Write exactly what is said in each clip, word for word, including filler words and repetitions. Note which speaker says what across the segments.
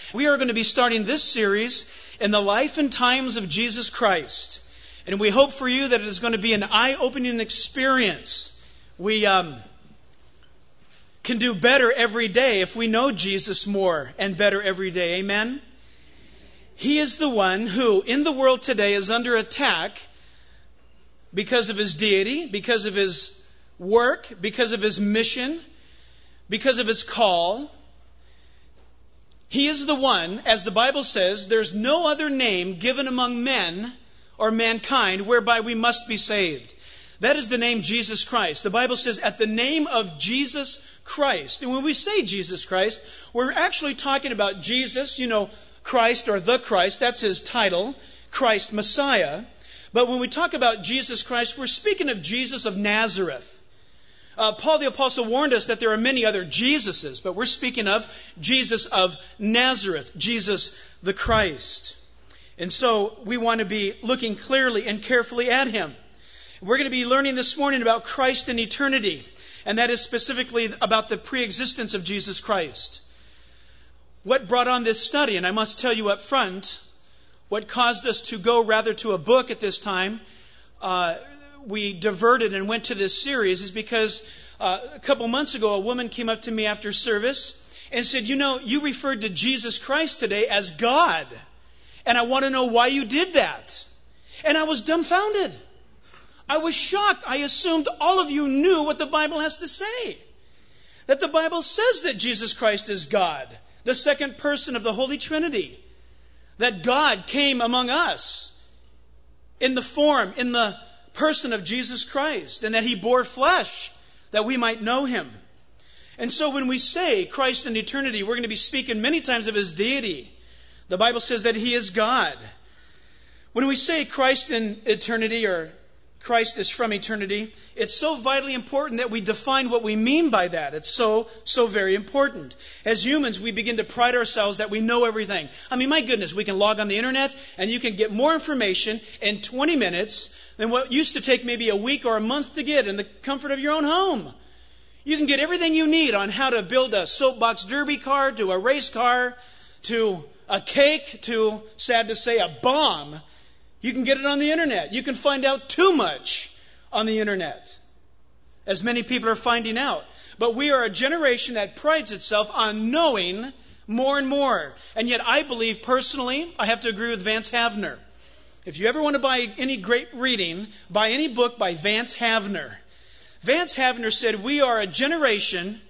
Speaker 1: We are going to be starting this series in the life and times of Jesus Christ. And we hope for you that it is going to be an eye-opening experience. We um, can do better every day if we know Jesus more and better every day. Amen? He is the one who, in the world today, is under attack because of his deity, because of his work, because of his mission, because of his call. He is the one, as the Bible says, there's no other name given among men or mankind whereby we must be saved. That is the name Jesus Christ. The Bible says, at the name of Jesus Christ. And when we say Jesus Christ, we're actually talking about Jesus, you know, Christ or the Christ. That's his title, Christ Messiah. But when we talk about Jesus Christ, we're speaking of Jesus of Nazareth. Uh, Paul the Apostle warned us that there are many other Jesuses, but we're speaking of Jesus of Nazareth, Jesus the Christ. And so we want to be looking clearly and carefully at him. We're going to be learning this morning about Christ in eternity, and that is specifically about the preexistence of Jesus Christ. What brought on this study, and I must tell you up front, what caused us to go rather to a book at this time, uh, we diverted and went to this series, is because uh, a couple months ago a woman came up to me after service and said, you know, you referred to Jesus Christ today as God, and I want to know why you did that. And I was dumbfounded. I was shocked. I assumed all of you knew what the Bible has to say. That the Bible says that Jesus Christ is God, the second person of the Holy Trinity. That God came among us in the form, in the person of Jesus Christ, and that he bore flesh that we might know him. And so when we say Christ in eternity, we're going to be speaking many times of his deity. The Bible says that he is God. When we say Christ in eternity, or Christ is from eternity, it's so vitally important that we define what we mean by that. It's so, so very important. As humans, we begin to pride ourselves that we know everything. I mean, my goodness, we can log on the internet and you can get more information in twenty minutes than what used to take maybe a week or a month to get in the comfort of your own home. You can get everything you need on how to build a soapbox derby car, to a race car, to a cake, to, sad to say, a bomb. You can get it on the internet. You can find out too much on the internet, as many people are finding out. But we are a generation that prides itself on knowing more and more. And yet I believe personally, I have to agree with Vance Havner. If you ever want to buy any great reading, buy any book by Vance Havner. Vance Havner said, we are a generation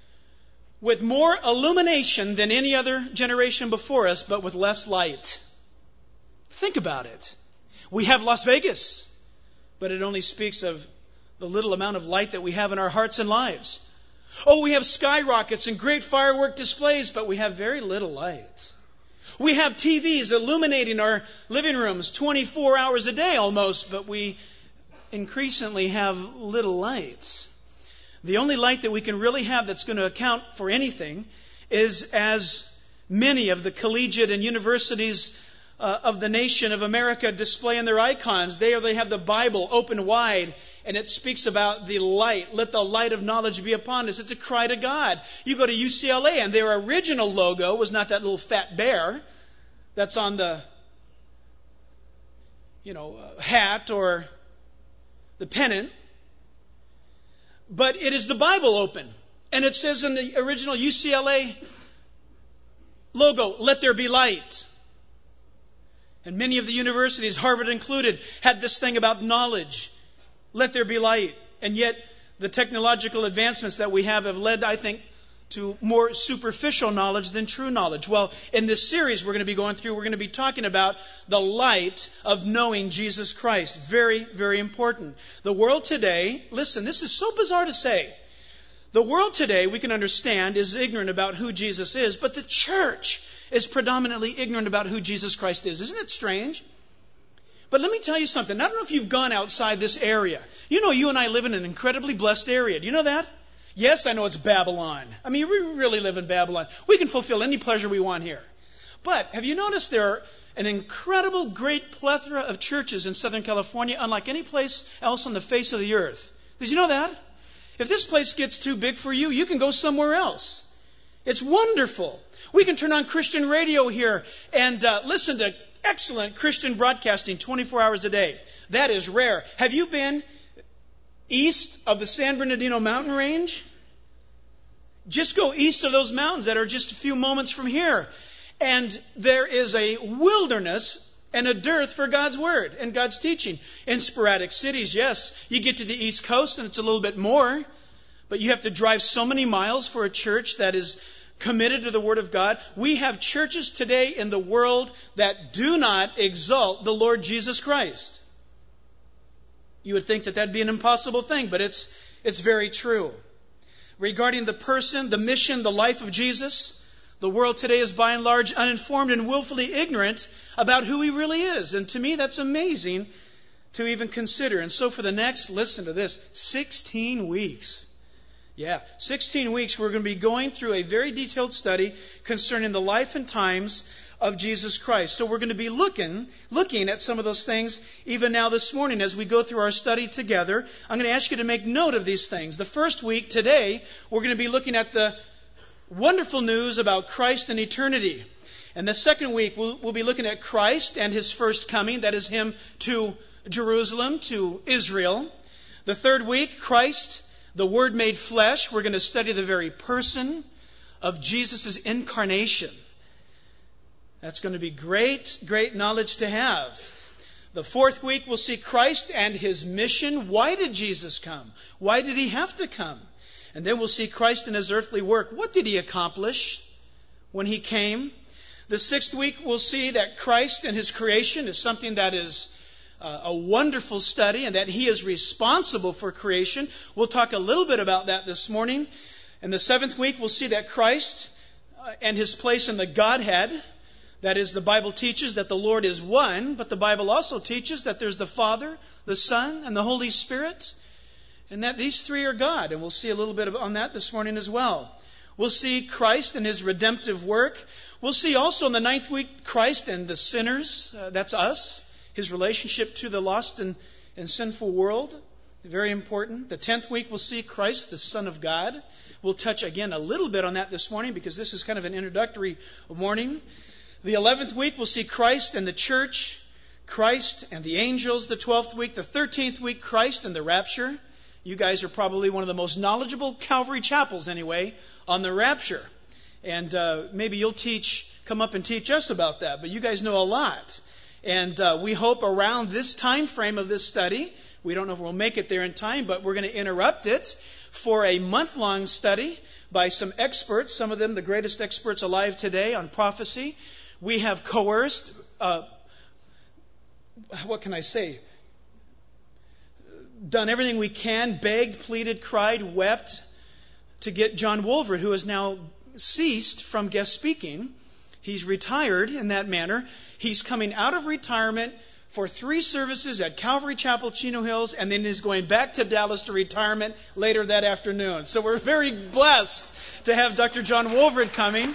Speaker 1: with more illumination than any other generation before us, but with less light. Think about it. We have Las Vegas, but it only speaks of the little amount of light that we have in our hearts and lives. Oh, we have skyrockets and great firework displays, but we have very little light. We have T Vs illuminating our living rooms twenty-four hours a day almost, but we increasingly have little light. The only light that we can really have that's going to account for anything is as many of the collegiate and universities Uh, of the nation of America display in their icons. There they have the Bible open wide, and it speaks about the light. Let the light of knowledge be upon us. It's a cry to God. You go to U C L A, and their original logo was not that little fat bear that's on the, you know, uh, hat or the pennant, but it is the Bible open. And it says in the original U C L A logo, let there be light. And many of the universities, Harvard included, had this thing about knowledge. Let there be light. And yet, the technological advancements that we have have led, I think, to more superficial knowledge than true knowledge. Well, in this series we're going to be going through, we're going to be talking about the light of knowing Jesus Christ. Very, very important. The world today, listen, this is so bizarre to say. The world today, we can understand, is ignorant about who Jesus is, but the church is predominantly ignorant about who Jesus Christ is. Isn't it strange? But let me tell you something. I don't know if you've gone outside this area. You know, you and I live in an incredibly blessed area. Do you know that? Yes, I know it's Babylon. I mean, we really live in Babylon. We can fulfill any pleasure we want here. But have you noticed there are an incredible, great plethora of churches in Southern California, unlike any place else on the face of the earth? Did you know that? If this place gets too big for you, you can go somewhere else. It's wonderful. We can turn on Christian radio here and uh, listen to excellent Christian broadcasting twenty-four hours a day. That is rare. Have you been east of the San Bernardino mountain range? Just go east of those mountains that are just a few moments from here. And there is a wilderness and a dearth for God's Word and God's teaching. In sporadic cities, yes, you get to the East Coast and it's a little bit more. But you have to drive so many miles for a church that is committed to the Word of God. We have churches today in the world that do not exalt the Lord Jesus Christ. You would think that that'd be an impossible thing, but it's it's very true. Regarding the person, the mission, the life of Jesus, the world today is by and large uninformed and willfully ignorant about who He really is. And to me, that's amazing to even consider. And so for the next, listen to this, sixteen weeks. Yeah, sixteen weeks we're going to be going through a very detailed study concerning the life and times of Jesus Christ. So we're going to be looking looking at some of those things even now this morning as we go through our study together. I'm going to ask you to make note of these things. The first week, today, we're going to be looking at the wonderful news about Christ and eternity. And the second week, we'll, we'll be looking at Christ and His first coming. That is Him to Jerusalem, to Israel. The third week, Christ, the Word made flesh. We're going to study the very person of Jesus' incarnation. That's going to be great, great knowledge to have. The fourth week, we'll see Christ and His mission. Why did Jesus come? Why did He have to come? And then we'll see Christ in His earthly work. What did He accomplish when He came? The sixth week, we'll see that Christ and His creation is something that is uh, a wonderful study and that He is responsible for creation. We'll talk a little bit about that this morning. In the seventh week, we'll see that Christ uh, and His place in the Godhead. That is, the Bible teaches that the Lord is one, but the Bible also teaches that there's the Father, the Son, and the Holy Spirit, and that these three are God. And we'll see a little bit on that this morning as well. We'll see Christ and His redemptive work. We'll see also in the ninth week Christ and the sinners. Uh, that's us. His relationship to the lost and, and sinful world. Very important. The tenth week we'll see Christ, the Son of God. We'll touch again a little bit on that this morning because this is kind of an introductory morning. The eleventh week, we'll see Christ and the church, Christ and the angels. The twelfth week, the thirteenth week, Christ and the rapture. You guys are probably one of the most knowledgeable Calvary chapels, anyway, on the rapture. And uh, maybe you'll teach, come up and teach us about that. But you guys know a lot. And uh, we hope around this time frame of this study, we don't know if we'll make it there in time, but we're going to interrupt it for a month-long study by some experts, some of them the greatest experts alive today on prophecy. We have coerced, uh, what can I say, done everything we can, begged, pleaded, cried, wept to get John Wolvert, who has now ceased from guest speaking. He's retired in that manner. He's coming out of retirement for three services at Calvary Chapel, Chino Hills, and then he's going back to Dallas to retirement later that afternoon. So we're very blessed to have Doctor John Wolvert coming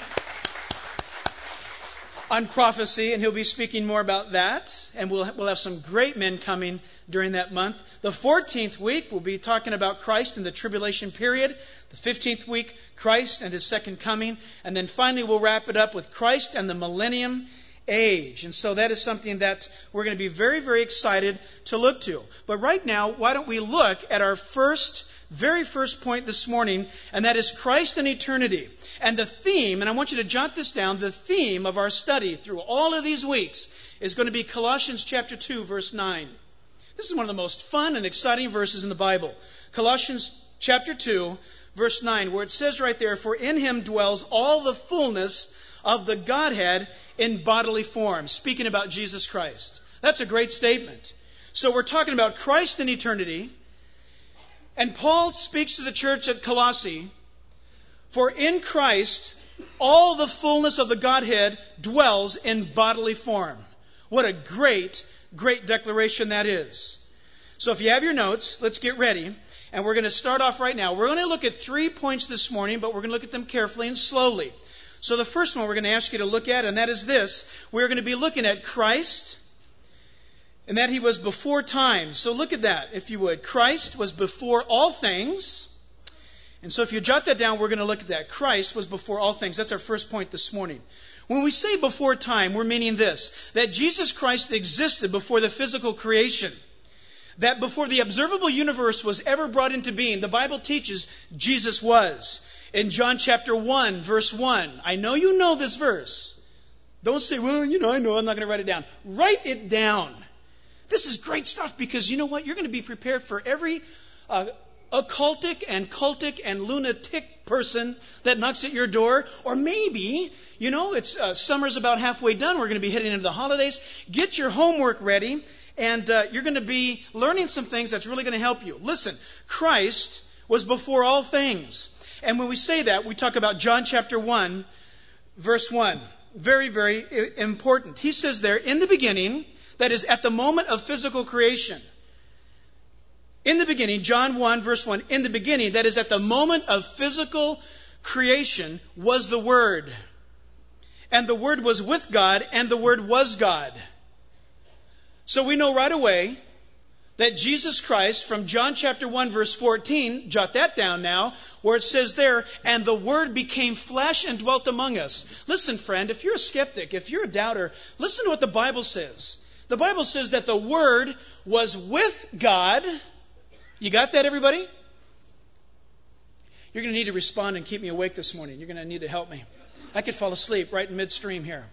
Speaker 1: on prophecy, and he'll be speaking more about that. And we'll we'll have some great men coming during that month. The fourteenth week, we'll be talking about Christ in the tribulation period. The fifteenth week, Christ and His second coming. And then finally, we'll wrap it up with Christ and the millennium age. And so that is something that we're going to be very, very excited to look to. But right now, why don't we look at our first, very first point this morning, and that is Christ and eternity. And the theme, and I want you to jot this down, the theme of our study through all of these weeks is going to be Colossians chapter two, verse nine. This is one of the most fun and exciting verses in the Bible. Colossians chapter two, verse nine, where it says right there, "For in Him dwells all the fullness of the Godhead in bodily form," speaking about Jesus Christ. That's a great statement. So we're talking about Christ in eternity. And Paul speaks to the church at Colossae, "For in Christ all the fullness of the Godhead dwells in bodily form." What a great, great declaration that is. So if you have your notes, let's get ready. And we're going to start off right now. We're going to look at three points this morning, but we're going to look at them carefully and slowly. So the first one we're going to ask you to look at, and that is this. We're going to be looking at Christ, and that He was before time. So look at that, if you would. Christ was before all things, And so if you jot that down, we're going to look at that. Christ was before all things. That's our first point this morning. When we say before time, we're meaning this, that Jesus Christ existed before the physical creation. That before the observable universe was ever brought into being, the Bible teaches Jesus was. In John chapter one, verse one, I know you know this verse. Don't say, well, you know, I know, I'm not going to write it down. Write it down. This is great stuff because you know what? You're going to be prepared for every uh, occultic and cultic and lunatic person that knocks at your door. Or maybe, you know, it's uh, summer's about halfway done. We're going to be heading into the holidays. Get your homework ready, and uh, you're going to be learning some things that's really going to help you. Listen, Christ was before all things. And when we say that, we talk about John chapter one, verse one. Very, very important. He says there, in the beginning, that is at the moment of physical creation. In the beginning, John one, verse one, in the beginning, that is at the moment of physical creation, was the Word. And the Word was with God, and the Word was God. So we know right away that Jesus Christ, from John chapter one, verse fourteen, jot that down now, where it says there, and the Word became flesh and dwelt among us. Listen, friend, if you're a skeptic, if you're a doubter, listen to what the Bible says. The Bible says that the Word was with God. You got that, everybody? You're going to need to respond and keep me awake this morning. You're going to need to help me. I could fall asleep right in midstream here.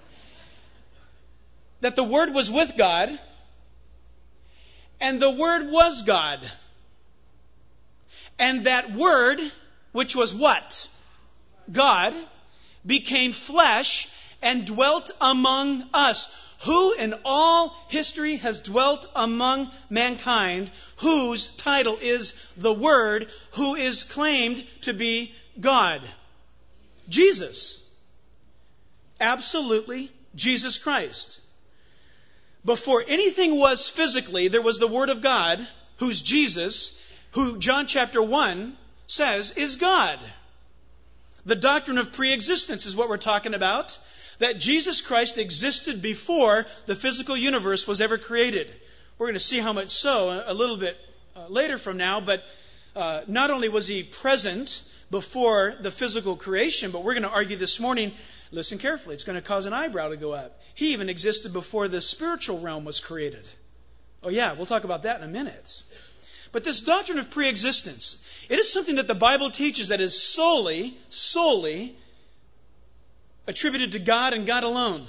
Speaker 1: That the Word was with God, and the Word was God. And that Word, which was what? God, became flesh and dwelt among us. Who in all history has dwelt among mankind, whose title is the Word, who is claimed to be God? Jesus. Absolutely, Jesus Christ. Before anything was physically, there was the Word of God, who's Jesus, who John chapter one says is God. The doctrine of preexistence is what we're talking about. That Jesus Christ existed before the physical universe was ever created. We're going to see how much so a little bit uh, later from now, but uh, not only was He present before the physical creation, but we're going to argue this morning, listen carefully, it's going to cause an eyebrow to go up. He even existed before the spiritual realm was created. Oh yeah, we'll talk about that in a minute. But this doctrine of preexistence, it is something that the Bible teaches that is solely, solely attributed to God and God alone.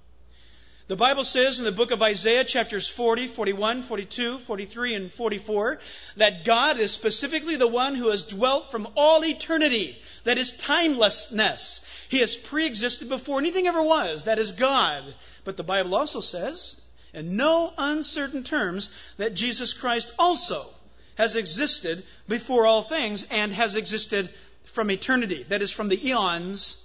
Speaker 1: The Bible says in the book of Isaiah, chapters forty, forty-one, forty-two, forty-three, and forty-four, that God is specifically the one who has dwelt from all eternity. That is timelessness. He has pre-existed before anything ever was. That is God. But the Bible also says, in no uncertain terms, that Jesus Christ also has existed before all things and has existed from eternity. That is, from the eons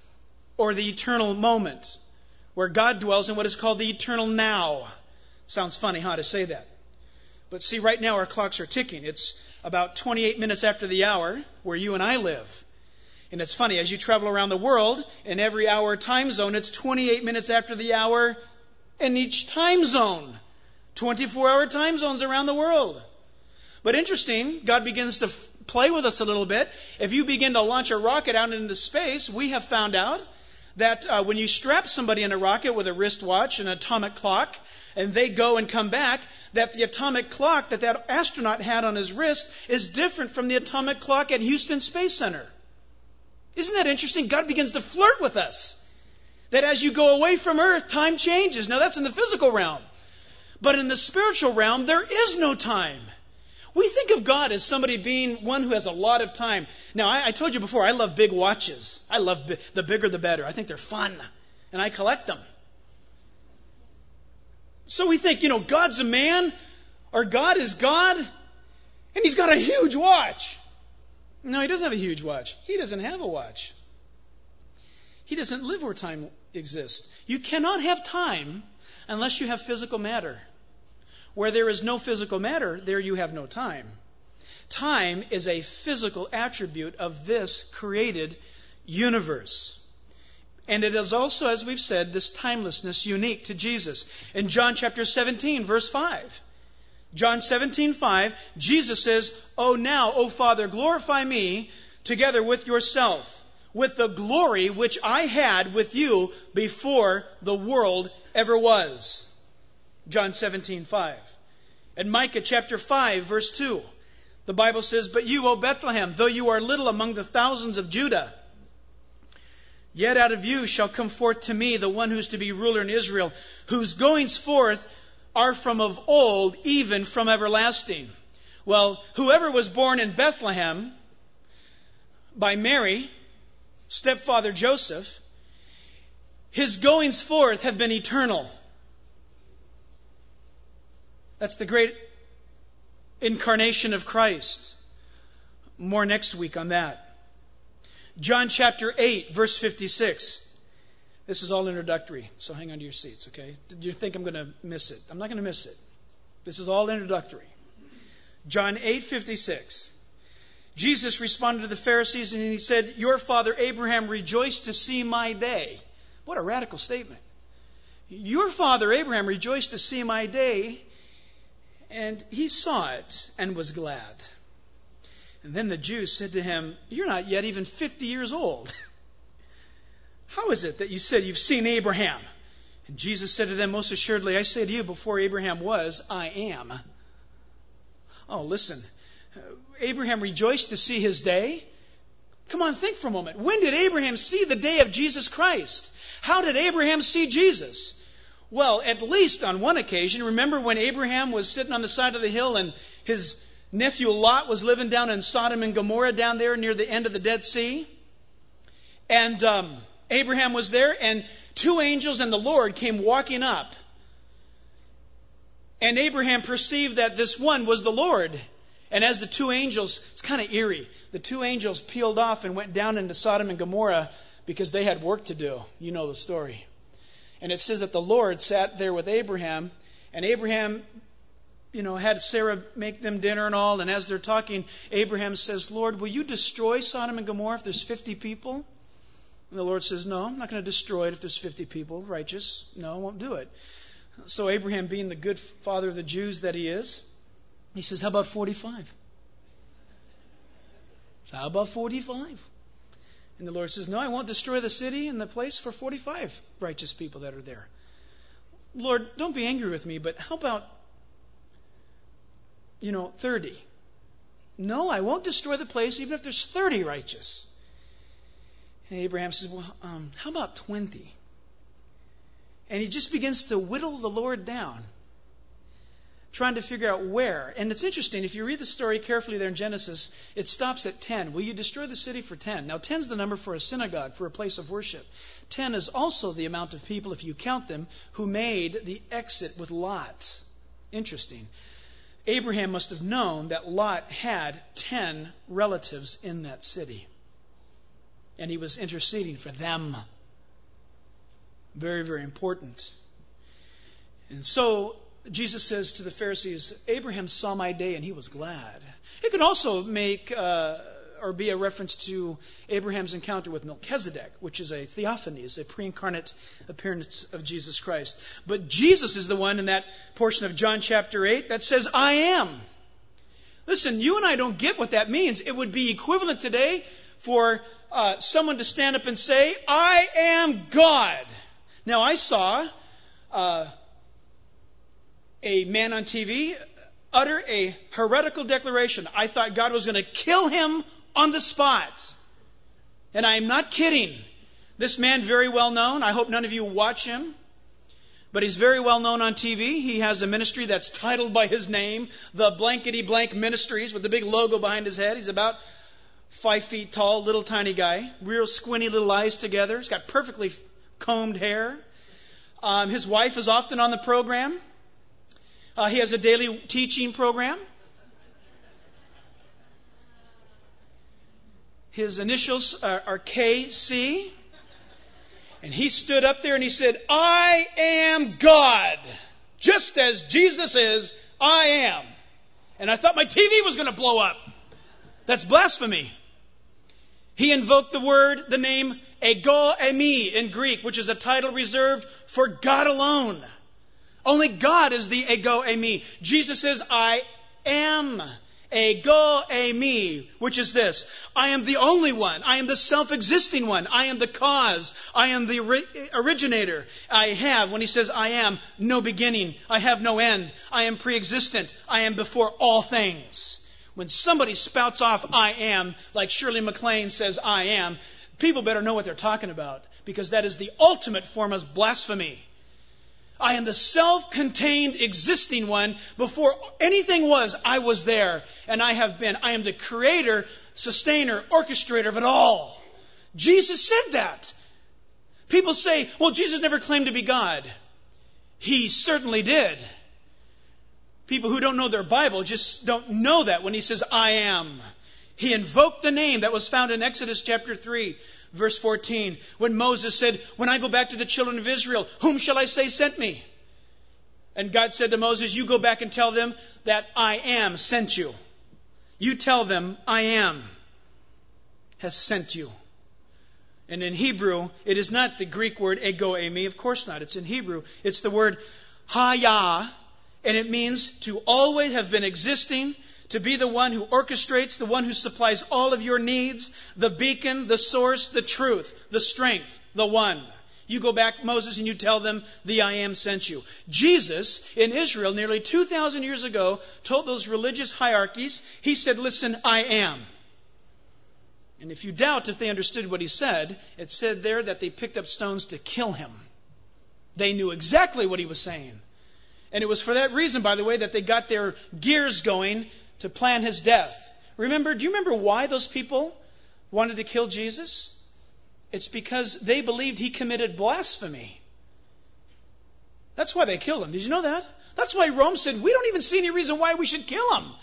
Speaker 1: or the eternal moment, where God dwells in what is called the eternal now. Sounds funny, huh, to say that. But see, right now our clocks are ticking. It's about twenty-eight minutes after the hour where you and I live. And it's funny, as you travel around the world, in every hour time zone, it's twenty-eight minutes after the hour in each time zone. twenty-four hour time zones around the world. But interesting, God begins to f- play with us a little bit. If you begin to launch a rocket out into space, we have found out that uh, when you strap somebody in a rocket with a wristwatch and an atomic clock, and they go and come back, that the atomic clock that that astronaut had on his wrist is different from the atomic clock at Houston Space Center. Isn't that interesting? God begins to flirt with us. That as you go away from Earth, time changes. Now that's in the physical realm. But in the spiritual realm, there is no time. We think of God as somebody being one who has a lot of time. Now, I, I told you before, I love big watches. I love bi- the bigger the better. I think they're fun. And I collect them. So we think, you know, God's a man, or God is God, and He's got a huge watch. No, He doesn't have a huge watch. He doesn't have a watch. He doesn't live where time exists. You cannot have time unless you have physical matter. Where there is no physical matter, there you have no time. Time is a physical attribute of this created universe. And it is also, as we've said, this timelessness unique to Jesus. In John chapter seventeen, verse five, John seventeen five, Jesus says, "Oh now, O Father, glorify me together with yourself, with the glory which I had with you before the world ever was." John seventeen five. And Micah chapter five, verse two, the Bible says, "But you, O Bethlehem, though you are little among the thousands of Judah, yet out of you shall come forth to me the one who is to be ruler in Israel, whose goings forth are from of old, even from everlasting." Well, whoever was born in Bethlehem by Mary, stepfather Joseph, his goings forth have been eternal. That's the great incarnation of Christ. More next week on that. John chapter eight, verse fifty-six. This is all introductory, so hang on to your seats, okay? Did you think I'm going to miss it? I'm not going to miss it. This is all introductory. John eight fifty-six. Jesus responded to the Pharisees and he said, "Your father Abraham rejoiced to see my day." What a radical statement. Your father Abraham rejoiced to see my day, and he saw it and was glad. And then the Jews said to him, "You're not yet even fifty years old. How is it that you said you've seen Abraham?" And Jesus said to them, "Most assuredly, I say to you, before Abraham was, I am." Oh, listen. Abraham rejoiced to see his day. Come on, think for a moment. When did Abraham see the day of Jesus Christ? How did Abraham see Jesus? Well, at least on one occasion. Remember when Abraham was sitting on the side of the hill and his nephew Lot was living down in Sodom and Gomorrah down there near the end of the Dead Sea? And um, Abraham was there, and two angels and the Lord came walking up. And Abraham perceived that this one was the Lord. And as the two angels, it's kind of eerie, the two angels peeled off and went down into Sodom and Gomorrah because they had work to do. You know the story. And it says that the Lord sat there with Abraham, and Abraham, you know, had Sarah make them dinner and all. And as they're talking, Abraham says, "Lord, will you destroy Sodom and Gomorrah if there's fifty people?" And the Lord says, "No, I'm not going to destroy it if there's fifty people righteous. No, I won't do it." So Abraham, being the good father of the Jews that he is, he says, "How about forty-five? How about forty-five? And the Lord says, "No, I won't destroy the city and the place for forty-five righteous people that are there." "Lord, don't be angry with me, but how about, you know, thirty? "No, I won't destroy the place even if there's thirty righteous." And Abraham says, "Well, um, how about twenty? And he just begins to whittle the Lord down, trying to figure out where. And it's interesting, if you read the story carefully there in Genesis, it stops at ten. Will you destroy the city for ten? Now, ten is the number for a synagogue, for a place of worship. ten is also the amount of people, if you count them, who made the exit with Lot. Interesting. Abraham must have known that Lot had ten relatives in that city. And he was interceding for them. Very, very important. And so Jesus says to the Pharisees, "Abraham saw my day and he was glad." It could also make uh, or be a reference to Abraham's encounter with Melchizedek, which is a theophany, is a pre-incarnate appearance of Jesus Christ. But Jesus is the one in that portion of John chapter eight that says, "I am." Listen, you and I don't get what that means. It would be equivalent today for uh, someone to stand up and say, "I am God." Now, I saw uh, a man on T V utter a heretical declaration. I thought God was going to kill him on the spot. And I am not kidding. This man, very well known. I hope none of you watch him. But he's very well known on T V. He has a ministry that's titled by his name, the Blankety Blank Ministries, with the big logo behind his head. He's about five feet tall, little tiny guy. Real squinty little eyes together. He's got perfectly combed hair. Um, his wife is often on the program. Uh, he has a daily teaching program. His initials are, are K C. And he stood up there and he said, "I am God. Just as Jesus is, I am." And I thought my T V was going to blow up. That's blasphemy. He invoked the word, the name ego eimi in Greek, which is a title reserved for God alone. Only God is the ego eimi. Jesus says, I am ego eimi, which is this. I am the only one. I am the self-existing one. I am the cause. I am the ori- originator. I have, when he says I am, no beginning. I have no end. I am pre-existent. I am before all things. When somebody spouts off I am, like Shirley MacLaine says I am, people better know what they're talking about, because that is the ultimate form of blasphemy. I am the self-contained existing one. Before anything was, I was there, and I have been. I am the creator, sustainer, orchestrator of it all. Jesus said that. People say, well, Jesus never claimed to be God. He certainly did. People who don't know their Bible just don't know that when he says, I am. He invoked the name that was found in Exodus chapter three, verse fourteen, when Moses said, when I go back to the children of Israel, whom shall I say sent me? And God said to Moses, you go back and tell them that I am sent you. You tell them I am has sent you. And in Hebrew, it is not the Greek word ego eimi. Of course not. It's in Hebrew. It's the word haya, and it means to always have been existing, to be the one who orchestrates, the one who supplies all of your needs, the beacon, the source, the truth, the strength, the one. You go back, Moses, and you tell them, the I am sent you. Jesus, in Israel, nearly two thousand years ago, told those religious hierarchies, he said, listen, I am. And if you doubt if they understood what he said, it said there that they picked up stones to kill him. They knew exactly what he was saying. And it was for that reason, by the way, that they got their gears going to plan his death. Remember, do you remember why those people wanted to kill Jesus? It's because they believed he committed blasphemy. That's why they killed him. Did you know that? That's why Rome said, we don't even see any reason why we should kill him.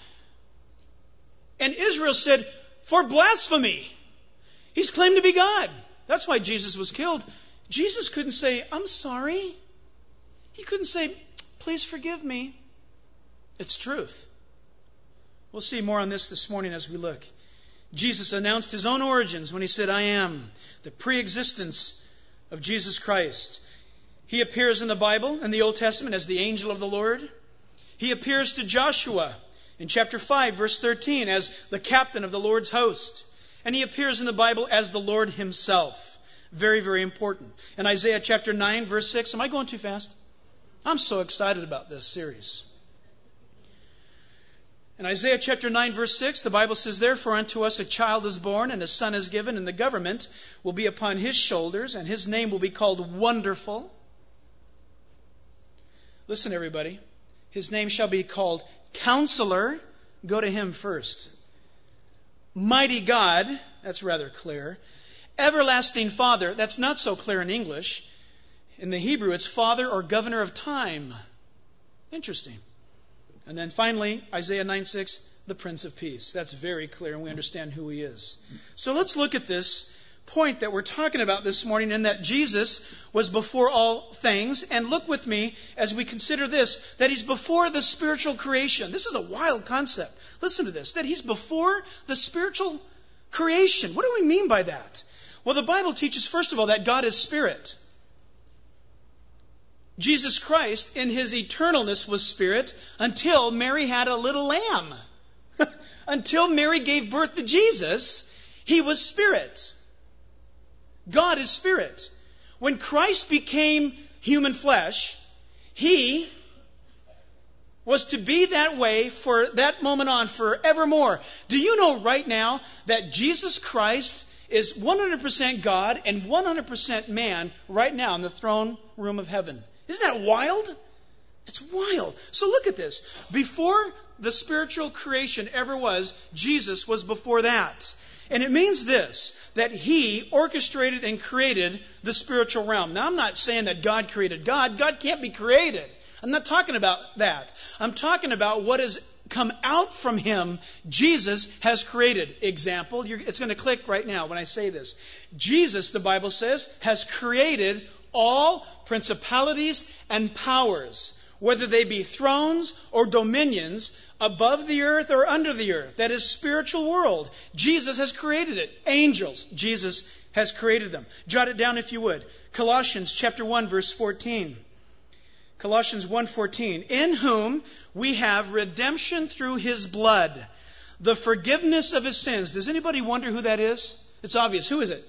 Speaker 1: And Israel said, for blasphemy. He's claimed to be God. That's why Jesus was killed. Jesus couldn't say, I'm sorry. He couldn't say, please forgive me. It's truth. We'll see more on this this morning as we look. Jesus announced his own origins when he said, I am, the pre-existence of Jesus Christ. He appears in the Bible, in the Old Testament, as the angel of the Lord. He appears to Joshua in chapter five, verse thirteen, as the captain of the Lord's host. And he appears in the Bible as the Lord himself. Very, very important. In Isaiah chapter nine, verse six, am I going too fast? I'm so excited about this series. In Isaiah chapter nine, verse six, the Bible says, therefore unto us a child is born, and a son is given, and the government will be upon his shoulders, and his name will be called Wonderful. Listen, everybody. His name shall be called Counselor. Go to him first. Mighty God. That's rather clear. Everlasting Father. That's not so clear in English. In the Hebrew, it's Father or Governor of Time. Interesting. And then finally, Isaiah nine six, the Prince of Peace. That's very clear, and we understand who he is. So let's look at this point that we're talking about this morning, in that Jesus was before all things. And look with me as we consider this, that he's before the spiritual creation. This is a wild concept. Listen to this, that he's before the spiritual creation. What do we mean by that? Well, the Bible teaches, first of all, that God is spirit. Jesus Christ, in his eternalness, was spirit until Mary had a little lamb. Until Mary gave birth to Jesus, he was spirit. God is spirit. When Christ became human flesh, he was to be that way for that moment on forevermore. Do you know right now that Jesus Christ is one hundred percent God and one hundred percent man right now in the throne room of heaven? Isn't that wild? It's wild. So look at this. Before the spiritual creation ever was, Jesus was before that. And it means this, that he orchestrated and created the spiritual realm. Now, I'm not saying that God created God. God can't be created. I'm not talking about that. I'm talking about what has come out from him, Jesus has created. Example, you're, it's going to click right now when I say this. Jesus, the Bible says, has created all principalities and powers, whether they be thrones or dominions, above the earth or under the earth. That is spiritual world. Jesus has created it. Angels, Jesus has created them. Jot it down if you would. Colossians chapter one, verse fourteen. Colossians one fourteen, in whom we have redemption through his blood, the forgiveness of his sins. Does anybody wonder who that is? It's obvious. Who is it?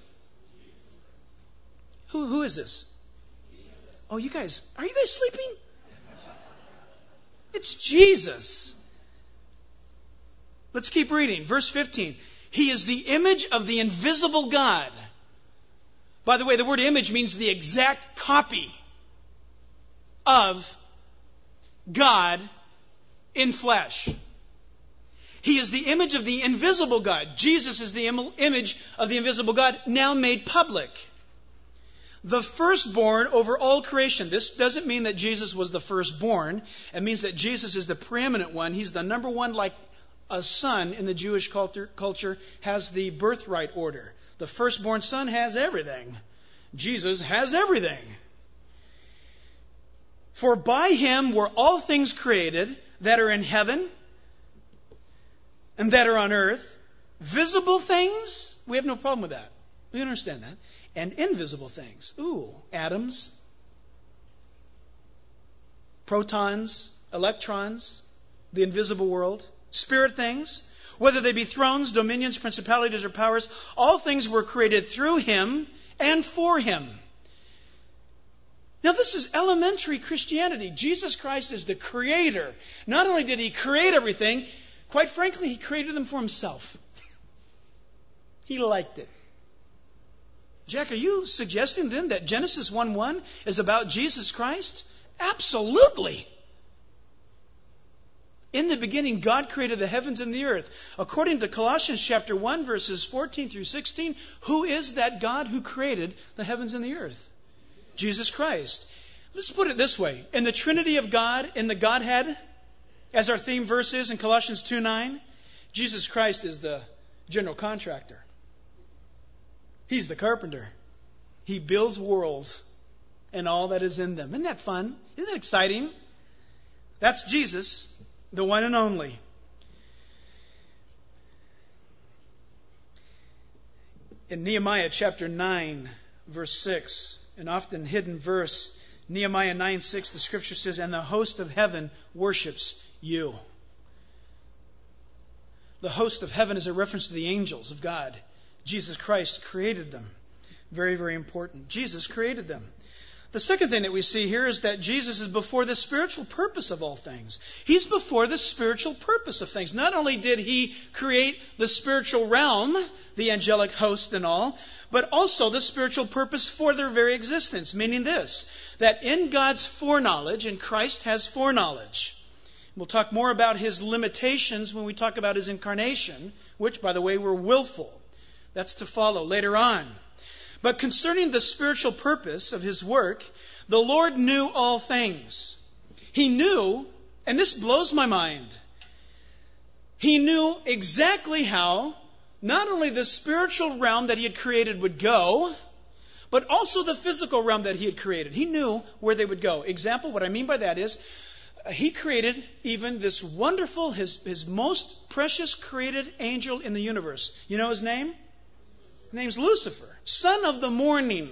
Speaker 1: Who, who is this? Oh, you guys, are you guys sleeping? It's Jesus. Let's keep reading. Verse fifteen. He is the image of the invisible God. By the way, the word image means the exact copy of God in flesh. He is the image of the invisible God. Jesus is the im- image of the invisible God, now made public. The firstborn over all creation. This doesn't mean that Jesus was the firstborn. It means that Jesus is the preeminent one. He's the number one, like a son in the Jewish culture, culture has the birthright order. The firstborn son has everything. Jesus has everything. For by him were all things created that are in heaven and that are on earth, visible things. We have no problem with that. We understand that. And invisible things. Ooh, atoms, protons, electrons, the invisible world, spirit things, whether they be thrones, dominions, principalities, or powers, all things were created through him and for him. Now, this is elementary Christianity. Jesus Christ is the creator. Not only did he create everything, quite frankly, he created them for himself. He liked it. Jack, are you suggesting then that Genesis one one is about Jesus Christ? Absolutely. In the beginning, God created the heavens and the earth. According to Colossians chapter one, verses fourteen through sixteen, who is that God who created the heavens and the earth? Jesus Christ. Let's put it this way. In the Trinity of God, in the Godhead, as our theme verse is in Colossians two nine, Jesus Christ is the general contractor. He's the carpenter. He builds worlds and all that is in them. Isn't that fun? Isn't that exciting? That's Jesus, the one and only. In Nehemiah chapter nine, verse six, an often hidden verse, Nehemiah nine six, the scripture says, and the host of heaven worships you. The host of heaven is a reference to the angels of God. Jesus Christ created them. Very, very important. Jesus created them. The second thing that we see here is that Jesus is before the spiritual purpose of all things. He's before the spiritual purpose of things. Not only did he create the spiritual realm, the angelic host and all, but also the spiritual purpose for their very existence. Meaning this, that in God's foreknowledge, and Christ has foreknowledge. We'll talk more about his limitations when we talk about his incarnation, which, by the way, were willful. That's to follow later on. But concerning the spiritual purpose of his work, the Lord knew all things. He knew, and this blows my mind, he knew exactly how not only the spiritual realm that he had created would go, but also the physical realm that he had created. He knew where they would go. Example, what I mean by that is, he created even this wonderful, his, his most precious created angel in the universe. You know his name? His name's Lucifer, son of the morning.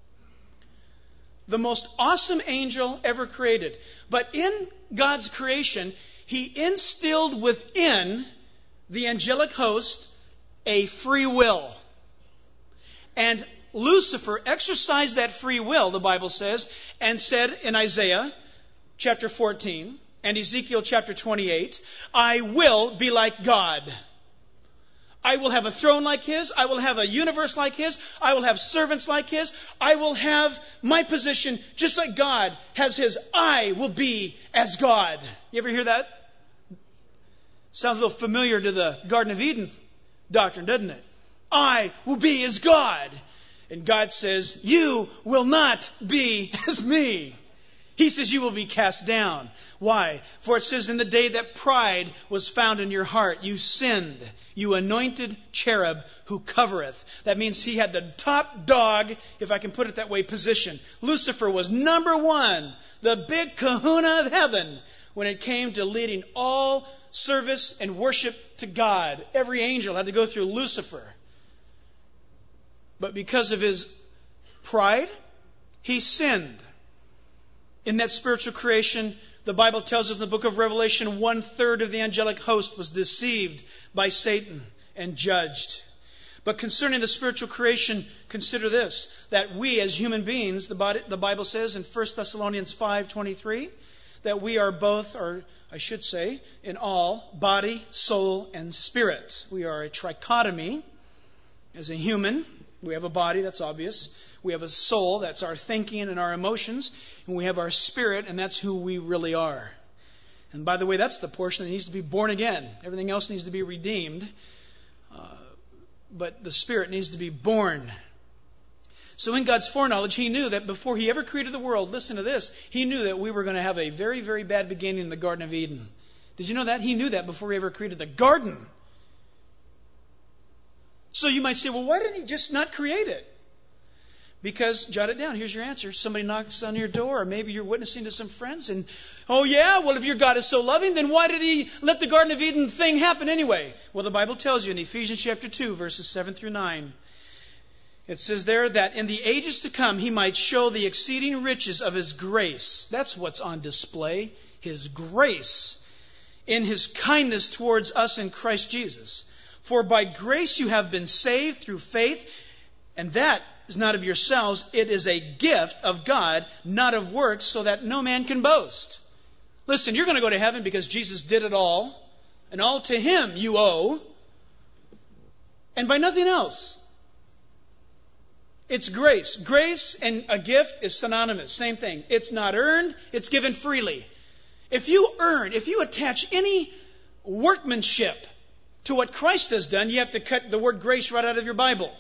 Speaker 1: The most awesome angel ever created. But in God's creation, he instilled within the angelic host a free will. And Lucifer exercised that free will, the Bible says, and said in Isaiah chapter fourteen and Ezekiel chapter twenty-eight, I will be like God. I will have a throne like his. I will have a universe like his. I will have servants like his. I will have my position just like God has his. I will be as God. You ever hear that? Sounds a little familiar to the Garden of Eden doctrine, doesn't it? I will be as God. And God says, you will not be as me. He says you will be cast down. Why? For it says, in the day that pride was found in your heart, you sinned, you anointed cherub who covereth. That means he had the top dog, if I can put it that way, position. Lucifer was number one, the big kahuna of heaven, when it came to leading all service and worship to God. Every angel had to go through Lucifer. But because of his pride, he sinned. In that spiritual creation, the Bible tells us in the book of Revelation, one third of the angelic host was deceived by Satan and judged. But concerning the spiritual creation, consider this, that we as human beings, the, body, the Bible says in First Thessalonians five twenty-three, that we are both, or I should say, in all, body, soul, and spirit. We are a trichotomy. As a human, we have a body, that's obvious. We have a soul, that's our thinking and our emotions. And we have our spirit, and that's who we really are. And by the way, that's the portion that needs to be born again. Everything else needs to be redeemed. Uh, but the spirit needs to be born. So in God's foreknowledge, He knew that before He ever created the world, listen to this, He knew that we were going to have a very, very bad beginning in the Garden of Eden. Did you know that? He knew that before He ever created the garden. So you might say, well, why didn't He just not create it? Because, jot it down, here's your answer. Somebody knocks on your door, or maybe you're witnessing to some friends, and, oh yeah, well, if your God is so loving, then why did He let the Garden of Eden thing happen anyway? Well, the Bible tells you in Ephesians chapter two, verses seven through nine, it says there that in the ages to come, He might show the exceeding riches of His grace. That's what's on display, His grace, in His kindness towards us in Christ Jesus. For by grace you have been saved through faith, and that is not of yourselves, it is a gift of God, not of works, so that no man can boast. Listen, you're going to go to heaven because Jesus did it all, and all to Him you owe, and by nothing else. It's grace. Grace and a gift is synonymous. Same thing. It's not earned, it's given freely. If you earn, if you attach any workmanship to what Christ has done, you have to cut the word grace right out of your Bible.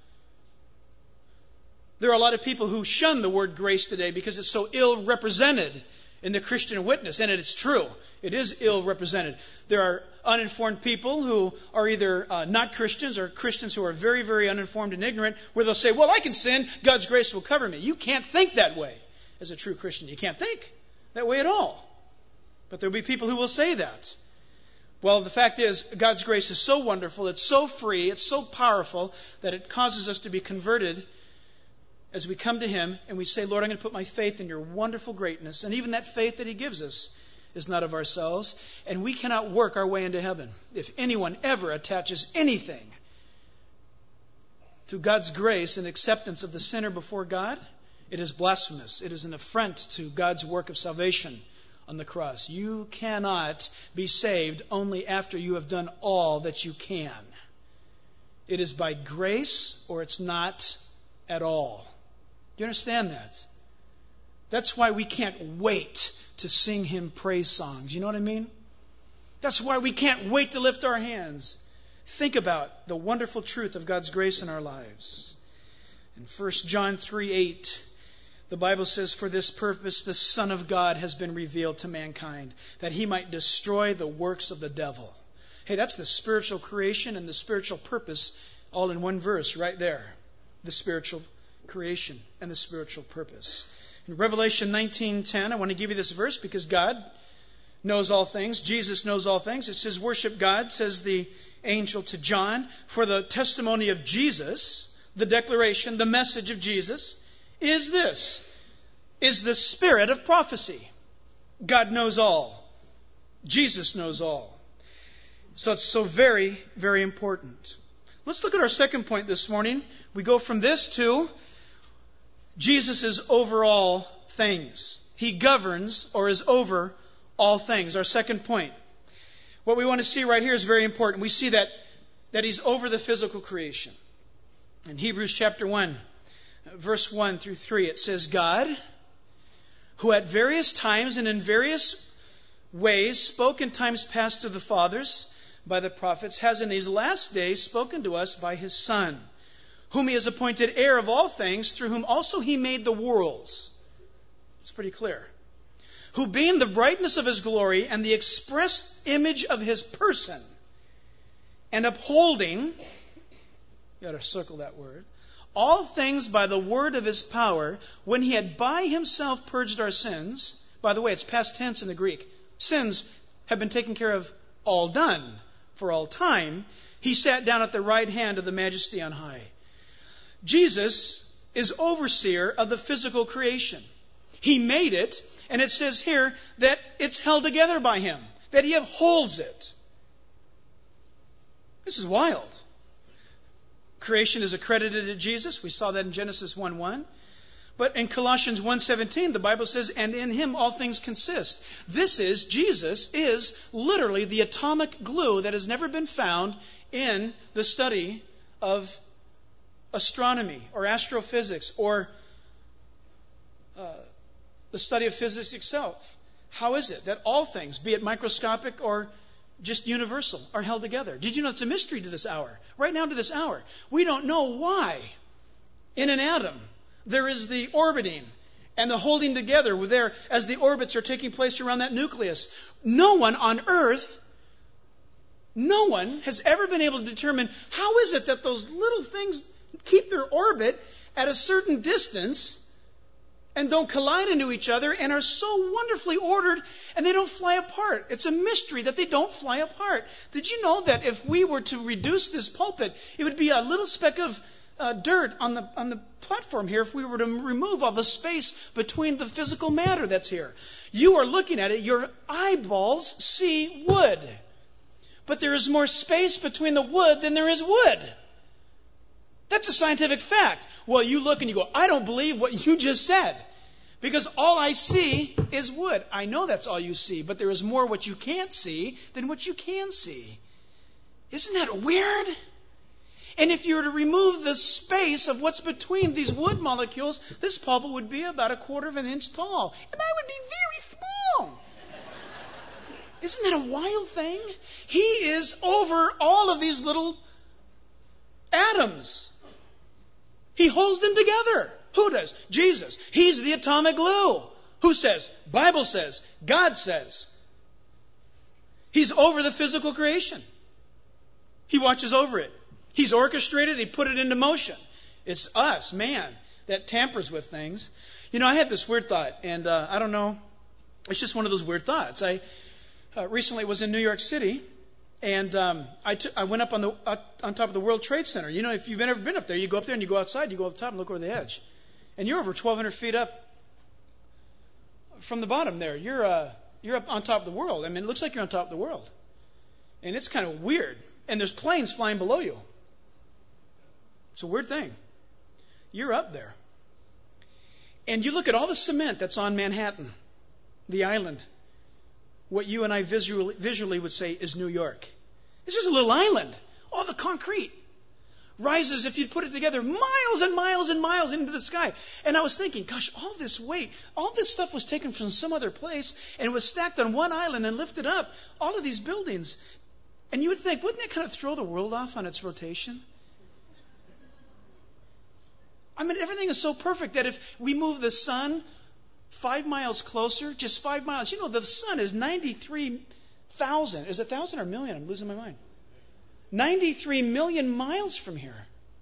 Speaker 1: There are a lot of people who shun the word grace today because it's so ill represented in the Christian witness. And it's true. It is ill represented. There are uninformed people who are either uh, not Christians or Christians who are very, very uninformed and ignorant, where they'll say, well, I can sin. God's grace will cover me. You can't think that way as a true Christian. You can't think that way at all. But there will be people who will say that. Well, the fact is, God's grace is so wonderful, it's so free, it's so powerful, that it causes us to be converted as we come to Him and we say, Lord, I'm going to put my faith in your wonderful greatness. And even that faith that He gives us is not of ourselves. And we cannot work our way into heaven. If anyone ever attaches anything to God's grace and acceptance of the sinner before God, it is blasphemous. It is an affront to God's work of salvation on the cross. You cannot be saved only after you have done all that you can. It is by grace or it's not at all. Do you understand that? That's why we can't wait to sing Him praise songs. You know what I mean? That's why we can't wait to lift our hands. Think about the wonderful truth of God's grace in our lives. In First John three eight, the Bible says, for this purpose the Son of God has been revealed to mankind, that He might destroy the works of the devil. Hey, that's the spiritual creation and the spiritual purpose all in one verse right there. The spiritual creation and the spiritual purpose. In Revelation nineteen ten, I want to give you this verse because God knows all things. Jesus knows all things. It says, worship God, says the angel to John, for the testimony of Jesus, the declaration, the message of Jesus, is this, is the spirit of prophecy. God knows all. Jesus knows all. So it's so very, very important. Let's look at our second point this morning. We go from this to Jesus is over all things. He governs or is over all things. Our second point. What we want to see right here is very important. We see that, that He's over the physical creation. In Hebrews chapter one, verse one through three, it says, God, who at various times and in various ways spoke in times past to the fathers by the prophets, has in these last days spoken to us by His Son, whom He has appointed heir of all things, through whom also He made the worlds. It's pretty clear. Who being the brightness of His glory and the express image of His person, and upholding, you got to circle that word, all things by the word of His power, when He had by Himself purged our sins. By the way, it's past tense in the Greek. Sins have been taken care of, all done, for all time. He sat down at the right hand of the Majesty on high. Jesus is overseer of the physical creation. He made it, and it says here that it's held together by Him, that He upholds it. This is wild. Creation is accredited to Jesus. We saw that in Genesis one one. But in Colossians one seventeen, the Bible says, and in Him all things consist. This is, Jesus is literally the atomic glue that has never been found in the study of astronomy or astrophysics or uh, the study of physics itself. How is it that all things, be it microscopic or just universal, are held together? Did you know it's a mystery to this hour? Right now to this hour. We don't know why in an atom there is the orbiting and the holding together there as the orbits are taking place around that nucleus. No one on Earth, no one has ever been able to determine how is it that those little things keep their orbit at a certain distance and don't collide into each other and are so wonderfully ordered and they don't fly apart. It's a mystery that they don't fly apart. Did you know that if we were to reduce this pulpit, it would be a little speck of uh, dirt on the on the platform here if we were to remove all the space between the physical matter that's here? You are looking at it, your eyeballs see wood. But there is more space between the wood than there is wood. That's a scientific fact. Well, you look and you go, I don't believe what you just said. Because all I see is wood. I know that's all you see, but there is more what you can't see than what you can see. Isn't that weird? And if you were to remove the space of what's between these wood molecules, this pulpit would be about a quarter of an inch tall. And I would be very small. Isn't that a wild thing? He is over all of these little atoms. He holds them together. Who does? Jesus. He's the atomic glue. Who says? Bible says. God says. He's over the physical creation. He watches over it. He's orchestrated. He put it into motion. It's us, man, that tampers with things. You know, I had this weird thought, and uh, I don't know. It's just one of those weird thoughts. I uh, recently was in New York City. And um, I, t- I went up on the uh, on top of the World Trade Center. You know, if you've ever been up there, you go up there and you go outside, you go up the top and look over the edge. And you're over twelve hundred feet up from the bottom there. You're uh, you're up on top of the world. I mean, it looks like you're on top of the world. And it's kind of weird. And there's planes flying below you. It's a weird thing. You're up there. And you look at all the cement that's on Manhattan, the island. What you and I visually, visually would say is New York. It's just a little island. All the concrete rises, if you put it together, miles and miles and miles into the sky. And I was thinking, gosh, all this weight, all this stuff was taken from some other place and was stacked on one island and lifted up. All of these buildings. And you would think, wouldn't that kind of throw the world off on its rotation? I mean, everything is so perfect that if we move the sun five miles closer, just five miles. You know, the sun is ninety-three thousand. Is it one thousand or million? I'm losing my mind. ninety-three million miles from here.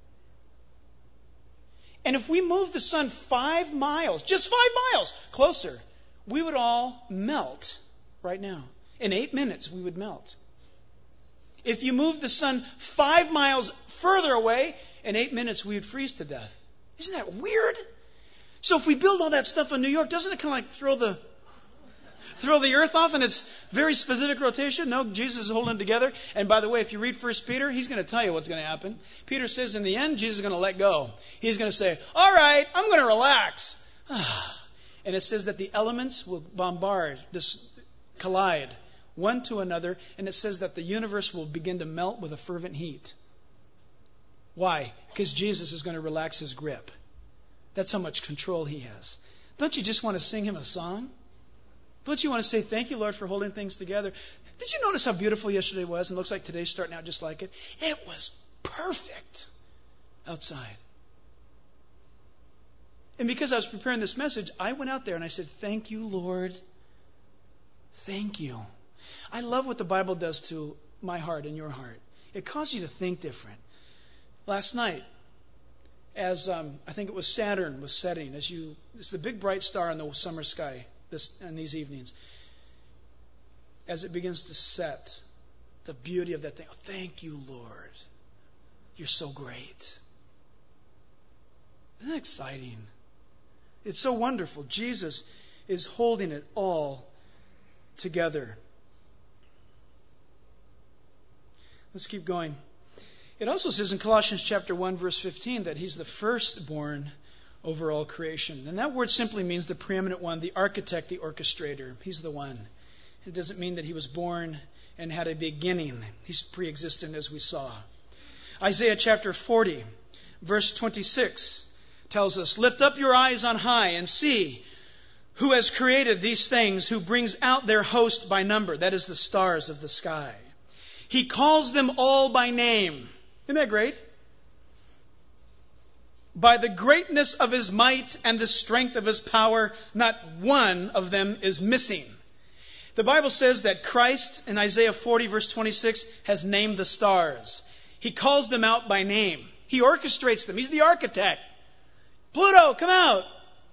Speaker 1: And if we move the sun five miles, just five miles closer, we would all melt right now. In eight minutes, we would melt. If you move the sun five miles further away, in eight minutes, we would freeze to death. Isn't that weird? So if we build all that stuff in New York, doesn't it kind of like throw the throw the earth off in its very specific rotation? No, Jesus is holding it together. And by the way, if you read First Peter, he's going to tell you what's going to happen. Peter says in the end, Jesus is going to let go. He's going to say, all right, I'm going to relax. And it says that the elements will bombard, dis- collide one to another. And it says that the universe will begin to melt with a fervent heat. Why? Because Jesus is going to relax his grip. That's how much control he has. Don't you just want to sing him a song? Don't you want to say, thank you, Lord, for holding things together? Did you notice how beautiful yesterday was? And it looks like today's starting out just like it. It was perfect outside. And because I was preparing this message, I went out there and I said, thank you, Lord. Thank you. I love what the Bible does to my heart and your heart. It causes you to think different. Last night, as um, I think it was Saturn was setting, as you, it's the big bright star in the summer sky this in these evenings. As it begins to set, the beauty of that thing. Oh, thank you, Lord. You're so great. Isn't that exciting? It's so wonderful. Jesus is holding it all together. Let's keep going. It also says in Colossians chapter one, verse fifteen, that he's the firstborn over all creation. And that word simply means the preeminent one, the architect, the orchestrator. He's the one. It doesn't mean that he was born and had a beginning. He's pre-existent, as we saw. Isaiah chapter forty, verse twenty-six tells us, "Lift up your eyes on high and see who has created these things, who brings out their host by number." That is the stars of the sky. He calls them all by name. Isn't that great? By the greatness of his might and the strength of his power, not one of them is missing. The Bible says that Christ, in Isaiah forty, verse twenty-six, has named the stars. He calls them out by name. He orchestrates them. He's the architect. Pluto, come out.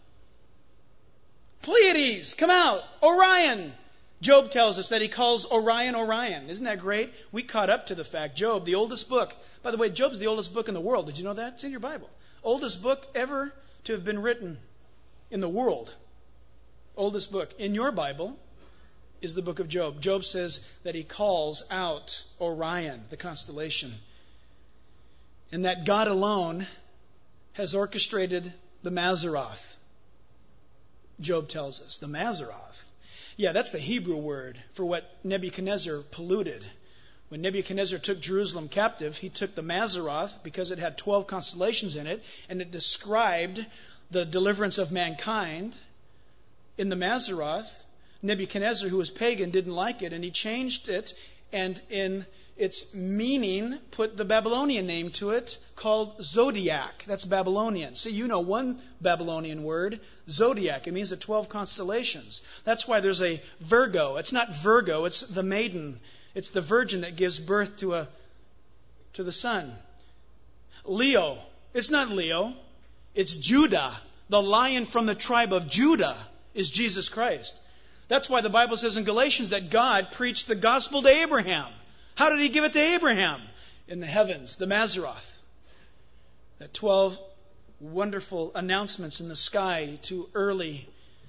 Speaker 1: Pleiades, come out. Orion. Job tells us that he calls Orion, Orion. Isn't that great? We caught up to the fact. Job, the oldest book. By the way, Job's the oldest book in the world. Did you know that? It's in your Bible. Oldest book ever to have been written in the world. Oldest book. In your Bible is the book of Job. Job says that he calls out Orion, the constellation. And that God alone has orchestrated the Mazzaroth. Job tells us. The Mazzaroth. Yeah, that's the Hebrew word for what Nebuchadnezzar polluted. When Nebuchadnezzar took Jerusalem captive, he took the Mazzaroth because it had twelve constellations in it, and it described the deliverance of mankind. In the Mazzaroth, Nebuchadnezzar, who was pagan, didn't like it, and he changed it, and in its meaning put the Babylonian name to it, called zodiac. That's Babylonian. See, you know one Babylonian word, zodiac. It means the twelve constellations. That's why there's a Virgo. It's not Virgo, it's the maiden. It's the virgin that gives birth to a to the son. Leo. It's not Leo. It's Judah. The lion from the tribe of Judah is Jesus Christ. That's why the Bible says in Galatians that God preached the gospel to Abraham. How did he give it to Abraham? In the heavens, the Mazzaroth. That twelve wonderful announcements in the sky to early,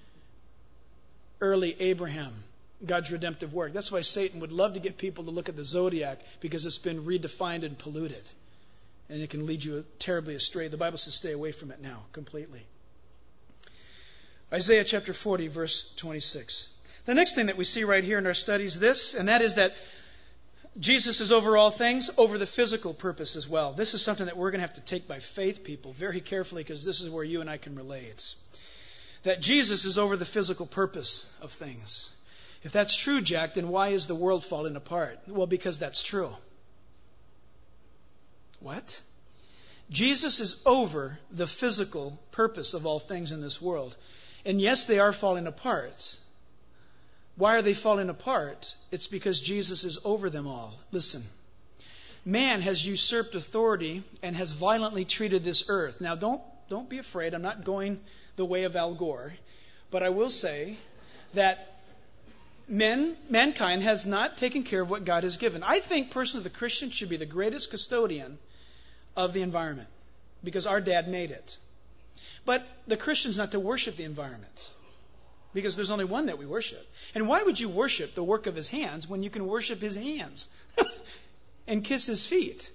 Speaker 1: early Abraham. God's redemptive work. That's why Satan would love to get people to look at the zodiac, because it's been redefined and polluted. And it can lead you terribly astray. The Bible says stay away from it now, completely. Isaiah chapter forty, verse twenty-six. The next thing that we see right here in our studies is this, and that is that Jesus is over all things, over the physical purpose as well. This is something that we're going to have to take by faith, people, very carefully, because this is where you and I can relate. That Jesus is over the physical purpose of things. If that's true, Jack, then why is the world falling apart? Well, because that's true. What? Jesus is over the physical purpose of all things in this world. And yes, they are falling apart. Why are they falling apart? It's because Jesus is over them all. Listen. Man has usurped authority and has violently treated this earth. Now, don't, don't be afraid. I'm not going the way of Al Gore. But I will say that Men, mankind has not taken care of what God has given. I think personally the Christian should be the greatest custodian of the environment, because our dad made it. But the Christian's not to worship the environment, because there's only one that we worship. And why would you worship the work of his hands when you can worship his hands and kiss his feet?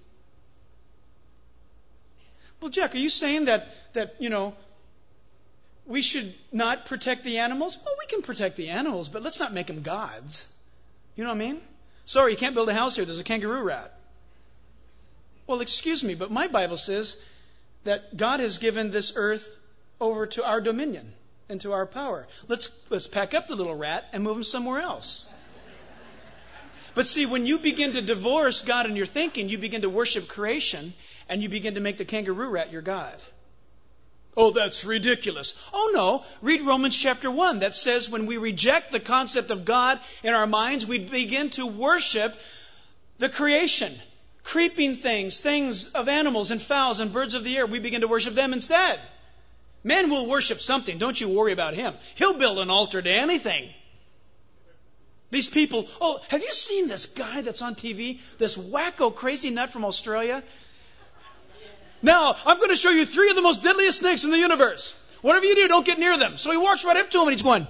Speaker 1: Well, Jack, are you saying that, that you know, we should not protect the animals? Well, we can protect the animals, but let's not make them gods. You know what I mean? Sorry, you can't build a house here. There's a kangaroo rat. Well, excuse me, but my Bible says that God has given this earth over to our dominion and to our power. Let's, let's pack up the little rat and move him somewhere else. But see, when you begin to divorce God in your thinking, you begin to worship creation, and you begin to make the kangaroo rat your God. Oh, that's ridiculous. Oh, no. Read Romans chapter one. That says when we reject the concept of God in our minds, we begin to worship the creation. Creeping things, things of animals and fowls and birds of the air. We begin to worship them instead. Man will worship something. Don't you worry about him. He'll build an altar to anything. These people, oh, have you seen this guy that's on T V? This wacko crazy nut from Australia? Now, I'm going to show you three of the most deadliest snakes in the universe. Whatever you do, don't get near them. So he walks right up to him and he's going,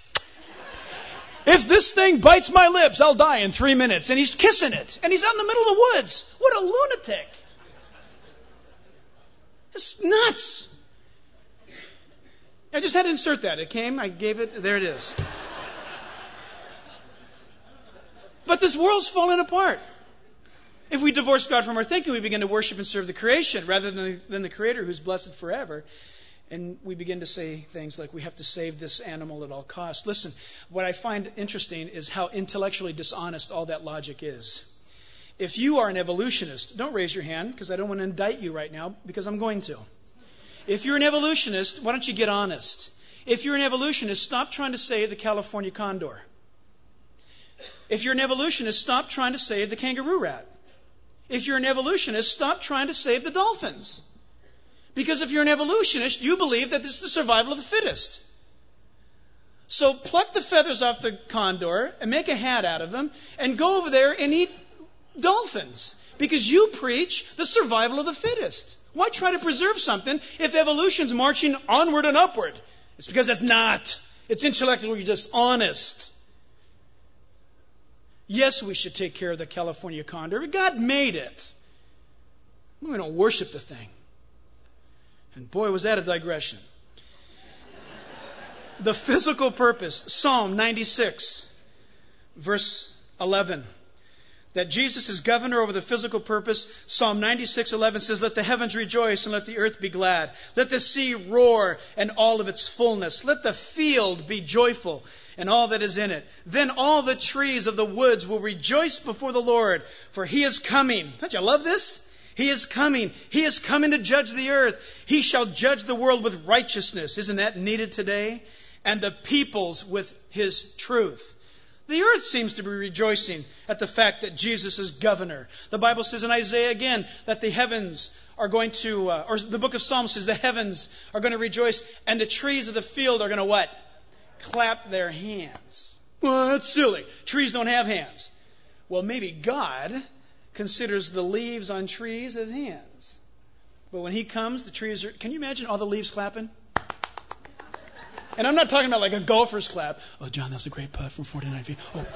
Speaker 1: if this thing bites my lips, I'll die in three minutes. And he's kissing it. And he's out in the middle of the woods. What a lunatic. It's nuts. I just had to insert that. It came, I gave it, there it is. But this world's falling apart. If we divorce God from our thinking, we begin to worship and serve the creation rather than, than the Creator who's blessed forever. And we begin to say things like we have to save this animal at all costs. Listen, what I find interesting is how intellectually dishonest all that logic is. If you are an evolutionist, don't raise your hand because I don't want to indict you right now because I'm going to. If you're an evolutionist, why don't you get honest? If you're an evolutionist, stop trying to save the California condor. If you're an evolutionist, stop trying to save the kangaroo rat. If you're an evolutionist, stop trying to save the dolphins. Because if you're an evolutionist, you believe that this is the survival of the fittest. So pluck the feathers off the condor and make a hat out of them and go over there and eat dolphins. Because you preach the survival of the fittest. Why try to preserve something if evolution's marching onward and upward? It's because it's not. It's intellectually dishonest. Yes, we should take care of the California condor, but God made it. We don't worship the thing. And boy, was that a digression. The physical purpose, Psalm ninety-six, verse eleven. That Jesus is governor over the physical purpose. Psalm ninety-six eleven says, let the heavens rejoice and let the earth be glad. Let the sea roar and all of its fullness. Let the field be joyful and all that is in it. Then all the trees of the woods will rejoice before the Lord, for he is coming. Don't you love this? He is coming. He is coming to judge the earth. He shall judge the world with righteousness. Isn't that needed today? And the peoples with his truth. The earth seems to be rejoicing at the fact that Jesus is governor. The Bible says in Isaiah again that the heavens are going to, uh, or the book of Psalms says the heavens are going to rejoice and the trees of the field are going to what? Clap their hands. Well, that's silly. Trees don't have hands. Well, maybe God considers the leaves on trees as hands. But when he comes, the trees are... Can you imagine all the leaves clapping? And I'm not talking about like a golfer's clap. Oh, John, that's a great putt from forty-nine feet. Oh.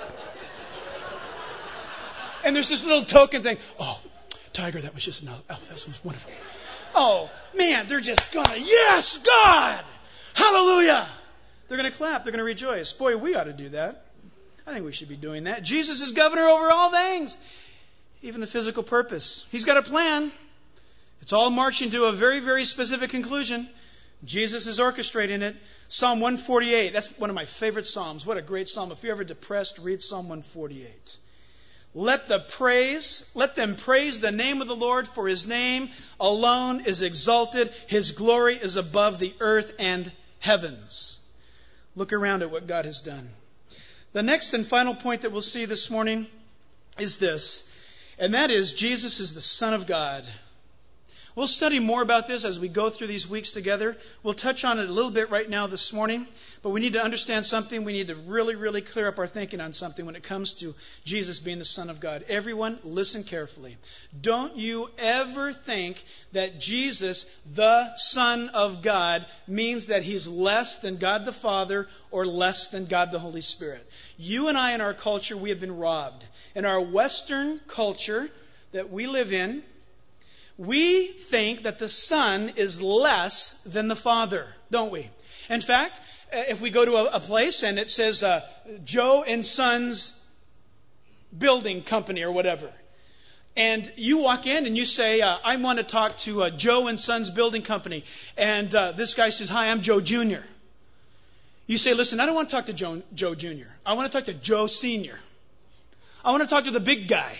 Speaker 1: And there's this little token thing. Oh, Tiger, that was just another... Oh, that was wonderful. Oh, man, they're just going to... Yes, God! Hallelujah! They're going to clap. They're going to rejoice. Boy, we ought to do that. I think we should be doing that. Jesus is governor over all things. Even the physical purpose. He's got a plan. It's all marching to a very, very specific conclusion. Jesus is orchestrating it. Psalm one forty-eight. That's one of my favorite psalms. What a great psalm. If you're ever depressed, read Psalm one forty-eight. Let the praise, let them praise the name of the Lord, for his name alone is exalted. His glory is above the earth and heavens. Look around at what God has done. The next and final point that we'll see this morning is this. And that is, Jesus is the Son of God. We'll study more about this as we go through these weeks together. We'll touch on it a little bit right now this morning. But we need to understand something. We need to really, really clear up our thinking on something when it comes to Jesus being the Son of God. Everyone, listen carefully. Don't you ever think that Jesus, the Son of God, means that he's less than God the Father or less than God the Holy Spirit. You and I in our culture, we have been robbed. In our Western culture that we live in, we think that the Son is less than the Father, don't we? In fact, if we go to a, a place and it says uh, Joe and Sons Building Company or whatever, and you walk in and you say, uh, I want to talk to uh, Joe and Sons Building Company, and uh, this guy says, hi, I'm Joe Junior You say, listen, I don't want to talk to Joe, Joe Junior I want to talk to Joe Senior I want to talk to the big guy.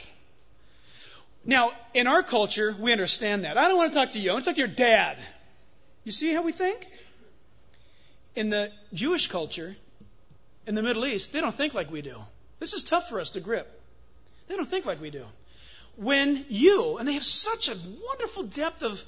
Speaker 1: Now, in our culture, we understand that. I don't want to talk to you. I want to talk to your dad. You see how we think? In the Jewish culture, in the Middle East, they don't think like we do. This is tough for us to grip. They don't think like we do. When you, and they have such a wonderful depth of,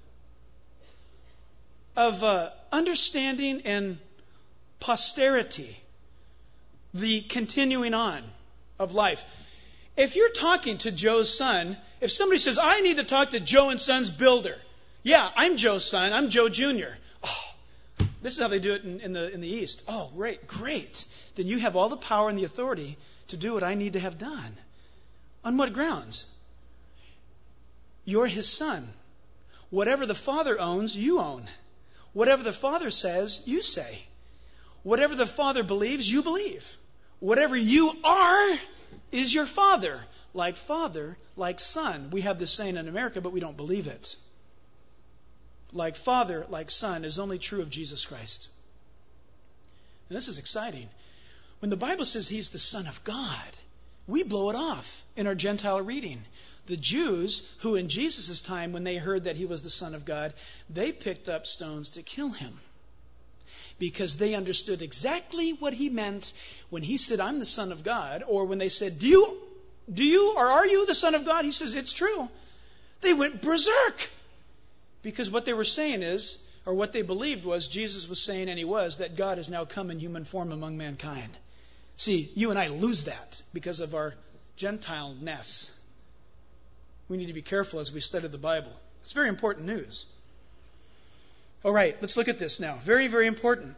Speaker 1: of uh, understanding and posterity, the continuing on of life. If you're talking to Joe's son, if somebody says, I need to talk to Joe and Son's builder. Yeah, I'm Joe's son. I'm Joe Junior Oh, This is how they do it in, in the in the East. Oh, great, great. Then you have all the power and the authority to do what I need to have done. On what grounds? You're his son. Whatever the Father owns, you own. Whatever the Father says, you say. Whatever the Father believes, you believe. Whatever you are is your Father. Like Father, like Son. We have this saying in America, but we don't believe it. Like Father, like Son is only true of Jesus Christ. And this is exciting. When the Bible says he's the Son of God, we blow it off in our Gentile reading. The Jews, who in Jesus' time, when they heard that he was the Son of God, they picked up stones to kill him. Because they understood exactly what he meant when he said, I'm the Son of God. Or when they said, do you, do you or are you the Son of God? He says, it's true. They went berserk. Because what they were saying is, or what they believed was, Jesus was saying, and he was, that God has now come in human form among mankind. See, you and I lose that because of our Gentile-ness. We need to be careful as we study the Bible. It's very important news. All right, let's look at this now. Very, very important.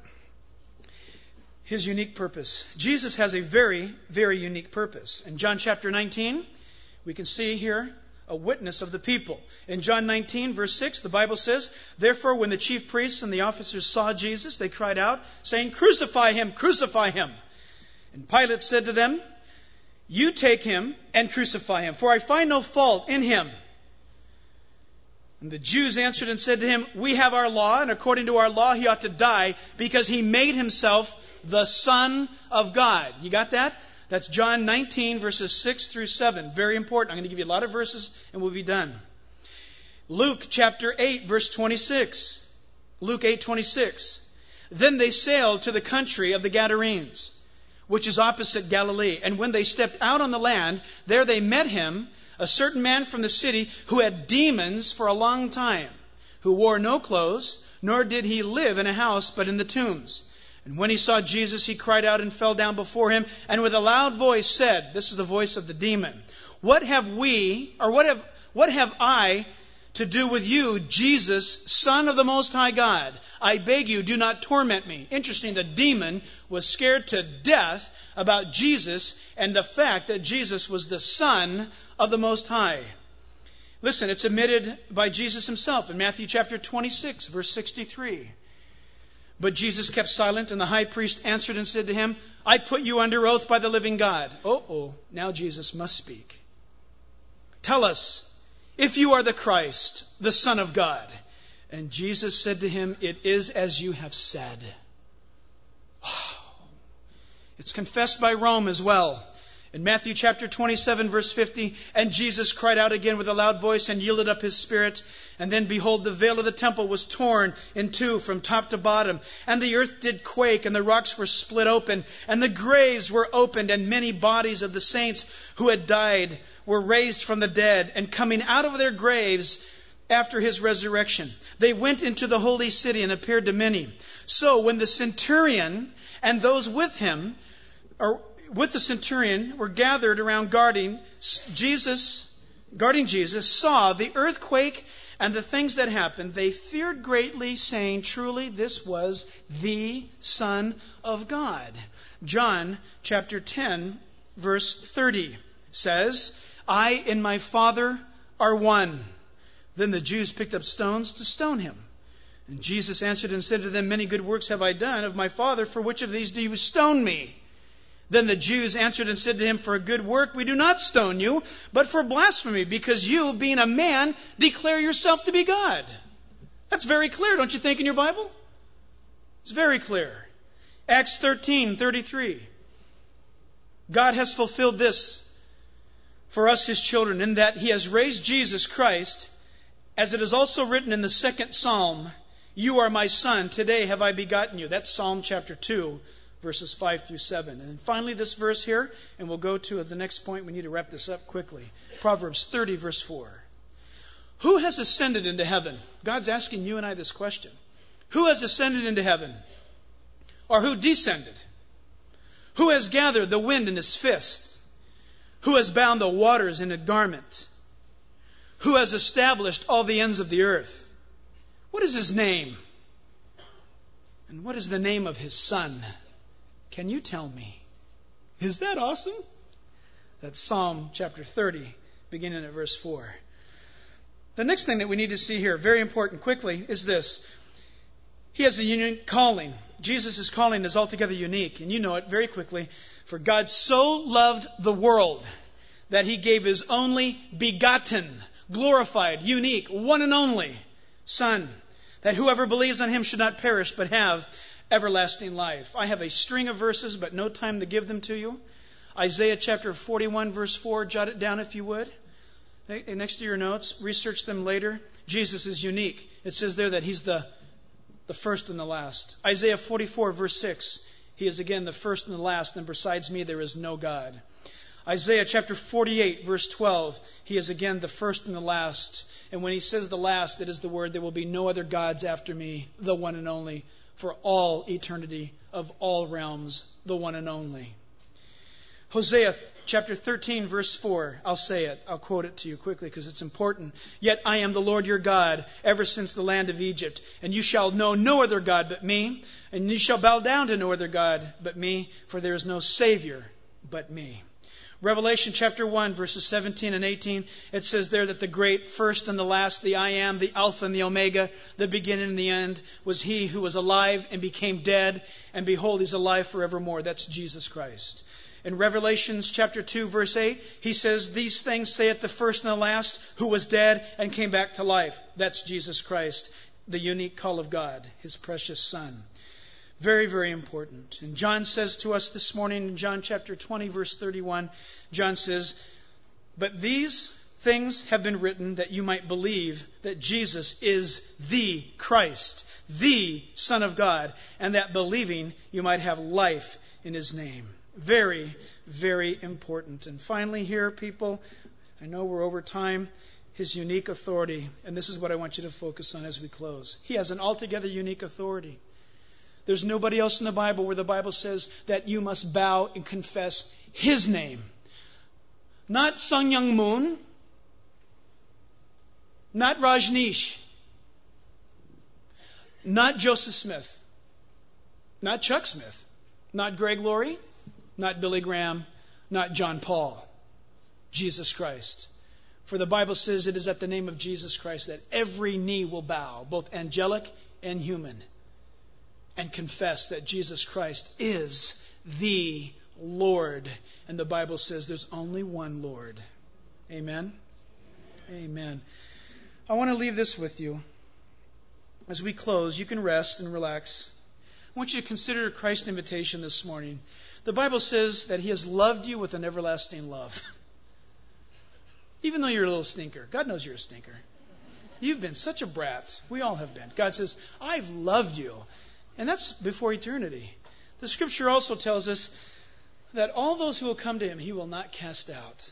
Speaker 1: His unique purpose. Jesus has a very, very unique purpose. In John chapter nineteen, we can see here a witness of the people. In John nineteen, verse six, the Bible says, therefore, when the chief priests and the officers saw Jesus, they cried out, saying, crucify him, crucify him. And Pilate said to them, you take him and crucify him, for I find no fault in him. And the Jews answered and said to him, we have our law, and according to our law he ought to die, because he made himself the Son of God. You got that? That's John nineteen, verses six through seven. Very important. I'm going to give you a lot of verses, and we'll be done. Luke chapter eight, verse twenty-six. Luke eight, twenty-six. Then they sailed to the country of the Gadarenes, which is opposite Galilee. And when they stepped out on the land, there they met him, a certain man from the city who had demons for a long time, who wore no clothes, nor did he live in a house, but in the tombs. And when he saw Jesus, he cried out and fell down before him, and with a loud voice said, this is the voice of the demon, what have we, or what have, what have I to do with you, Jesus, Son of the Most High God? I beg you, do not torment me. Interesting, the demon was scared to death about Jesus and the fact that Jesus was the Son of the Most High. Listen, it's admitted by Jesus himself in Matthew chapter twenty-six, verse sixty-three. But Jesus kept silent, and the high priest answered and said to him, I put you under oath by the living God. Oh-oh, now Jesus must speak. Tell us, if you are the Christ, the Son of God. And Jesus said to him, it is as you have said. Oh, it's confessed by Rome as well. In Matthew chapter twenty-seven, verse fifty, and Jesus cried out again with a loud voice and yielded up his spirit. And then, behold, the veil of the temple was torn in two from top to bottom. And the earth did quake, and the rocks were split open, and the graves were opened, and many bodies of the saints who had died were raised from the dead. And coming out of their graves after his resurrection, they went into the holy city and appeared to many. So when the centurion and those with him, or with the centurion, were gathered around guarding Jesus, guarding Jesus, saw the earthquake and the things that happened, they feared greatly, saying, truly this was the Son of God. John chapter ten, verse thirty says, I and my Father are one. Then the Jews picked up stones to stone him. And Jesus answered and said to them, many good works have I done of my Father, for which of these do you stone me? Then the Jews answered and said to him, for a good work we do not stone you, but for blasphemy, because you, being a man, declare yourself to be God. That's very clear, don't you think, in your Bible? It's very clear. Acts thirteen, thirty-three. God has fulfilled this for us, his children, in that he has raised Jesus Christ, as it is also written in the second Psalm, you are my son, today have I begotten you. That's Psalm chapter two. Verses five through seven. And then finally this verse here, and we'll go to the next point. We need to wrap this up quickly. Proverbs thirty, verse four. Who has ascended into heaven? God's asking you and I this question. Who has ascended into heaven? Or who descended? Who has gathered the wind in his fist? Who has bound the waters in a garment? Who has established all the ends of the earth? What is his name? And what is the name of his Son? Can you tell me? Is that awesome? That's Psalm chapter thirty, beginning at verse four. The next thing that we need to see here, very important quickly, is this. He has a unique calling. Jesus' calling is altogether unique, and you know it very quickly. For God so loved the world that he gave his only begotten, glorified, unique, one and only Son, that whoever believes on him should not perish but have everlasting life. I have a string of verses, but no time to give them to you. Isaiah chapter forty-one, verse four, jot it down if you would. Next to your notes, research them later. Jesus is unique. It says there that he's the, the first and the last. Isaiah forty-four, verse six, he is again the first and the last, and besides me there is no God. Isaiah chapter forty-eight, verse twelve, he is again the first and the last. And when he says the last, it is the word, there will be no other gods after me, the one and only, for all eternity of all realms, the one and only. Hosea chapter thirteen, verse four. I'll say it. I'll quote it to you quickly because it's important. Yet I am the Lord your God, ever since the land of Egypt. And you shall know no other God but me. And you shall bow down to no other God but me, for there is no Savior but me. Revelation chapter one, verses seventeen and eighteen, it says there that the great first and the last, the I am, the Alpha and the Omega, the beginning and the end, was he who was alive and became dead, and behold, he's alive forevermore. That's Jesus Christ. In Revelation chapter two, verse eight, he says, these things saith the first and the last, who was dead and came back to life. That's Jesus Christ, the unique call of God, his precious Son. Very, very important. And John says to us this morning in John chapter twenty, verse thirty-one, John says, but these things have been written that you might believe that Jesus is the Christ, the Son of God, and that believing you might have life in his name. Very, very important. And finally here, people, I know we're over time, his unique authority. And this is what I want you to focus on as we close. He has an altogether unique authority. There's nobody else in the Bible where the Bible says that you must bow and confess his name. Not Sun Myung Moon. Not Rajneesh. Not Joseph Smith. Not Chuck Smith. Not Greg Laurie. Not Billy Graham. Not John Paul. Jesus Christ. For the Bible says it is at the name of Jesus Christ that every knee will bow, both angelic and human, and confess that Jesus Christ is the Lord. And the Bible says there's only one Lord. Amen? Amen. I want to leave this with you. As we close, you can rest and relax. I want you to consider Christ's invitation this morning. The Bible says that he has loved you with an everlasting love. Even though you're a little stinker. God knows you're a stinker. You've been such a brat. We all have been. God says, I've loved you. And that's before eternity. The scripture also tells us that all those who will come to him, he will not cast out.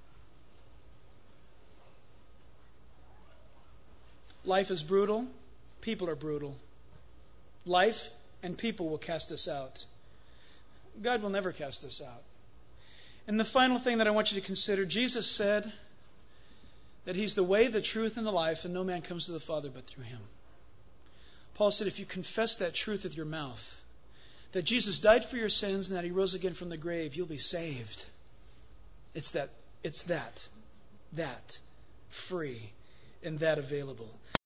Speaker 1: Life is brutal. People are brutal. Life and people will cast us out. God will never cast us out. And the final thing that I want you to consider, Jesus said that he's the way, the truth, and the life, and no man comes to the Father but through him. Paul said if you confess that truth with your mouth, that Jesus died for your sins and that he rose again from the grave, you'll be saved. It's that, it's that, that free and that available.